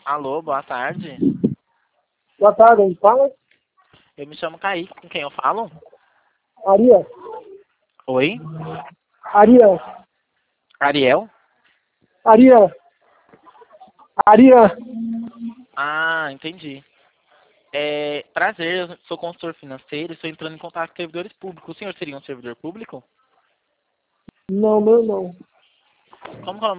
Alô, boa tarde. Boa tarde, onde fala? Eu me chamo Kaique, com quem eu falo? Ariel. Oi? Ariel. Ariel? Ariel. Ariel. Ah, entendi. Prazer, eu sou consultor financeiro e estou entrando em contato com servidores públicos. O senhor seria um servidor público? Não, meu não. Como que é o